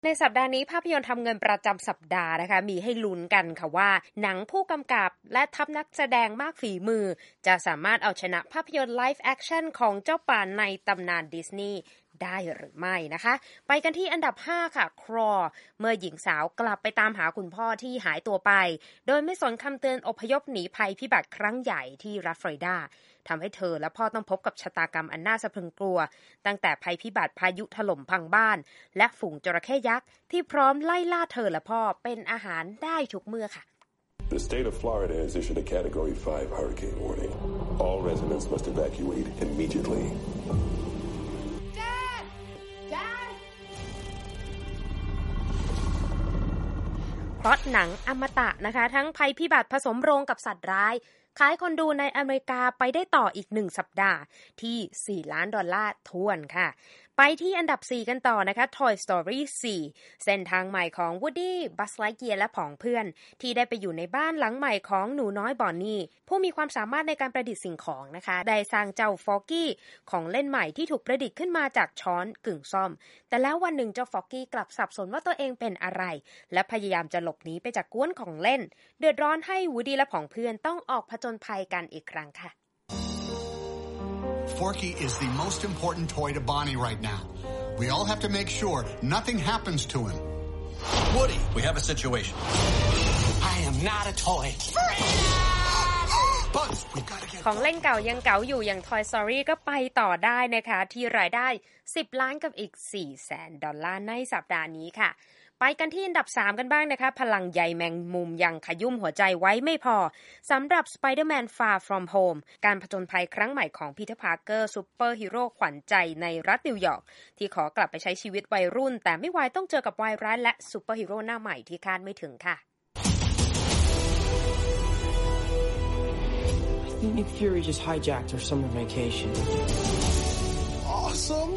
ในสัปดาห์นี้ภาพยนตร์ทำเงินประจำสัปดาห์นะคะมีให้ลุ้นกันค่ะว่าหนังผู้กำกับและทัพนักแสดงมากฝีมือจะสามารถเอาชนะภาพยนตร์ไลฟ์แอคชั่นของเจ้าป่าในตำนานดิสนีย์ได้หรือไม่นะคะไปกันที่อันดับ5ค่ะครอเมื่อหญิงสาวกลับไปตามหาคุณพ่อที่หายตัวไปโดยไม่สนคำเตือนอพยพหนีภัยพิบัติครั้งใหญ่ที่รัฐฟลอริดาทำให้เธอและพ่อต้องพบกับชะตากรรมอันน่าสะพรึงกลัวตั้งแต่ภัยพิบัติพายุถล่มพังบ้านและฝูงจระเข้ยักษ์ที่พร้อมไล่ล่าเธอและพ่อเป็นอาหารได้ทุกเมื่อค่ะ The state of Florida has issued a Category 5 hurricane warning. All residents must evacuate immediately. Dad! Dad! เพราะหนังอมตะนะคะทั้งภัยพิบัติผสมโรงกับสัตว์ร้ายขายคนดูในอเมริกาไปได้ต่ออีก1สัปดาห์ที่$4 ล้านท้วนค่ะไปที่อันดับ4กันต่อนะคะ Toy Story 4 เส้นทางใหม่ของ Woody Buzz Lightyear และผองเพื่อนที่ได้ไปอยู่ในบ้านหลังใหม่ของหนูน้อยบอนนี่ผู้มีความสามารถในการประดิษฐ์สิ่งของนะคะได้สร้างเจ้าฟอกกี้ของเล่นใหม่ที่ถูกประดิษฐ์ขึ้นมาจากช้อนกึ่งซ่อมแต่แล้ววันหนึ่งเจ้าฟอกกี้กลับสับสนว่าตัวเองเป็นอะไรและพยายามจะหลบหนีไปจากกวนของเล่นเดือดร้อนให้ Woody และผองเพื่อนต้องออกผจญภัยกันอีกครั้งค่ะ Forky is the most important toy to Bonnie right now. We all have to make sure nothing happens to him. Woody, we have a situation. I am not a toy. Buzz, we've got to get ของเล่นเก่ายังเก่าอยู่อย่าง Toy Story ก็ไปต่อได้นะคะที่รายได้10 ล้านกับอีก$400,000ในสัปดาห์นี้ค่ะไปกันที่อันดับ3กันบ้างนะคะพลังใยแมงมุมยังขยุ่มหัวใจไว้ไม่พอสำหรับ Spider-Man Far From Home การผจญภัยครั้งใหม่ของพีเตอร์ พาร์เกอร์ซูเปอร์ฮีโร่ขวัญใจในรัฐนิวยอร์กที่ขอกลับไปใช้ชีวิตวัยรุ่นแต่ไม่วายต้องเจอกับวายร้ายและซูเปอร์ฮีโร่หน้าใหม่ที่คาดไม่ถึงค่ะ I think Nick Fury just hijacked our summer vacation. awesome.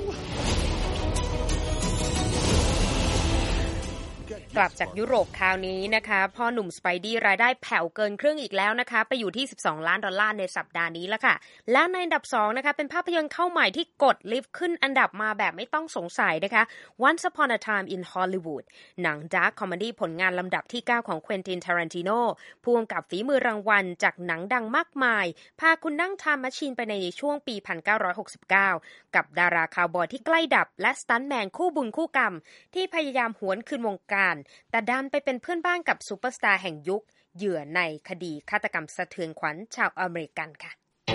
กลับจากยุโรปคราวนี้นะคะพ่อหนุ่มสไปดี้รายได้แผ่วเกินครึ่งอีกแล้วนะคะไปอยู่ที่$12 ล้านในสัปดาห์นี้แล้วค่ะและในอันดับ2นะคะเป็นภาพยนตร์เข้าใหม่ที่กดลิฟต์ขึ้นอันดับมาแบบไม่ต้องสงสัยนะคะ Once Upon a Time in Hollywood หนังดาร์คคอมเมดี้ผลงานลำดับที่9ของ Quentin Tarantino ผู้กำกับฝีมือรางวัลจากหนังดังมากมายพาคุณนั่งไทม์แมชชีนไปในช่วงปี1969กับดาราคาวบอยที่ใกล้ดับและสตันท์แมนคู่บุญคู่กรรมที่พยายามหวนคืนวงการแต่ดันไปเป็นเพื่อนบ้านกับซูเปอร์สตาร์แห่งยุคเหยื่อในคดีฆาตกรรมสะเทือนขวัญชาวอเมริกันค่ะ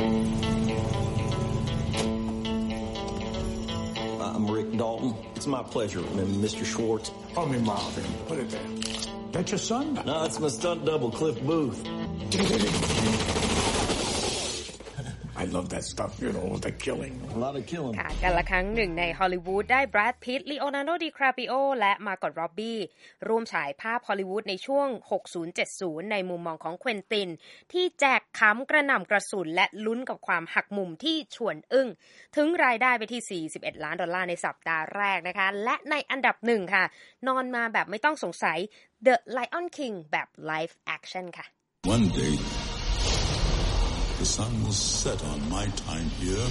I'm Rick Dalton. It's my pleasure, Mr. Schwartz. Call me Marvin. Put it there. That's your son? No, it's my stunt double, Cliff Booth. I love that stuff, you know, the killing. A lot of killing. ค่ะกันละครั้งหนึ่งในฮอลลีวูดได้แบรด พิตต์ ลีโอนาร์โด ดิคาปิโอและมาร์กอต ร็อบบี้ร่วมฉายภาพฮอลลีวูดในช่วง 60-70 ในมุมมองของเควินตินที่แจกขำกระหน่ำกระสุนและลุ้นกับความหักมุมที่ชวนอึ้งถึงรายได้ไปที่$41 ล้านในสัปดาห์แรกนะคะและในอันดับ1ค่ะนอนมาแบบไม่ต้องสงสัย The Lion King แบบ Live Action ค่ะ One day the sun will set on my time here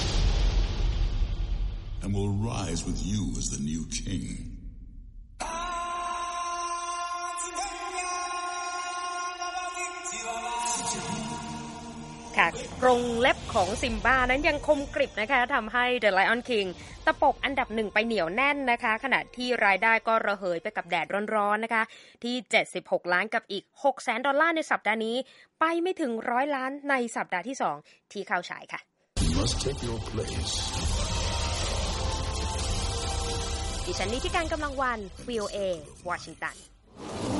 and will rise with you as the new king. ค่ะกรงเล็บของซิมบ้านั้นยังคมกริบนะคะทำให้ The Lion King ตะปบอันดับ1ไปเหนียวแน่นนะคะขณะที่รายได้ก็ระเหยไปกับแดดร้อนๆนะคะที่$76 ล้านกับอีก$600,000ในสัปดาห์นี้ไปไม่ถึง$100 ล้านในสัปดาห์ที่2ที่เข้าฉายค่ะ You must take your place. ดิฉันนิติการกำลังวัน VOA วอชิงตัน